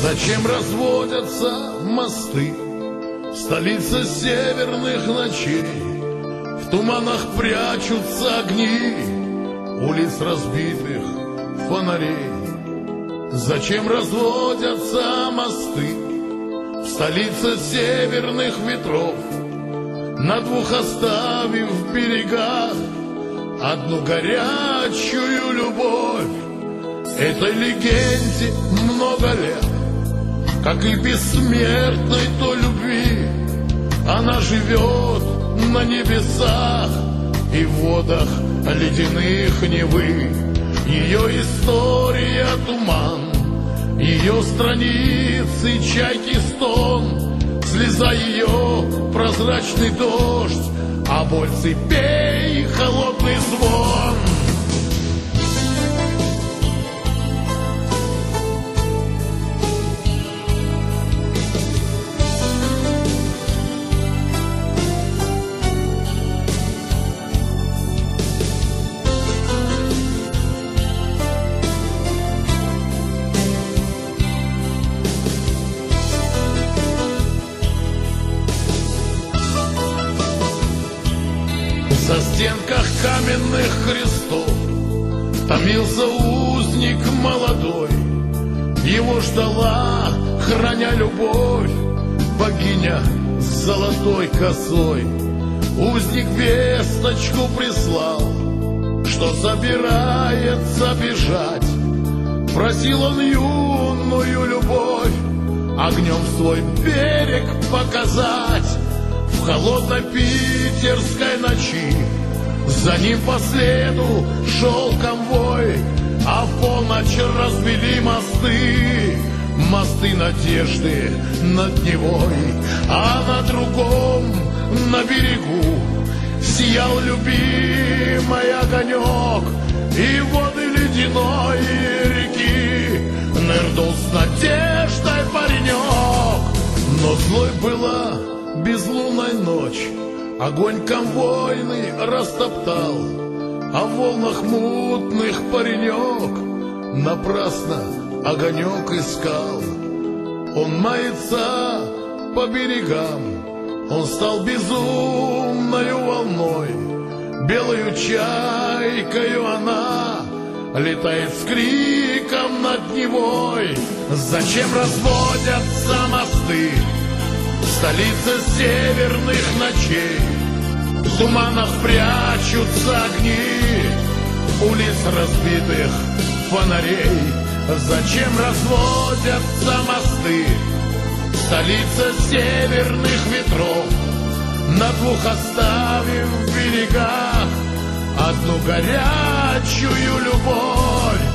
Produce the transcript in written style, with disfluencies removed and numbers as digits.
Зачем разводятся мосты в столице северных ночей? В туманах прячутся огни улиц разбитых фонарей. Зачем разводятся мосты в столице северных ветров, на двух оставив в берегах одну горячую любовь? Этой легенде много лет, как и бессмертной той любви. Она живет на небесах и в водах ледяных Невы. Ее история — туман, ее страницы — чайки стон, слеза ее — прозрачный дождь, а боль цепей — холодный звон. На стенках каменных крестов томился узник молодой. Его ждала, храня любовь, богиня с золотой косой. Узник весточку прислал, что собирается бежать. Просил он юную любовь огнем свой берег показать. В холодной питерской ночи за ним по следу шел конвой, а в полночь разбили мосты, мосты надежды над Невой. А на другом, на берегу, сиял любимый огонек, и воды ледяной реки нырнул с надеждой паренек. Но злой была безлунная ночь, огонь конвойный растоптал, а в волнах мутных паренек напрасно огонек искал. Он мается по берегам, он стал безумною волной, белою чайкою она летает с криком над Невой. Зачем разводятся мосты в столице северных ночей? В туманах прячутся огни улиц разбитых фонарей. Зачем разводятся мосты в столице северных ветров, на двух оставив в берегах одну горячую любовь?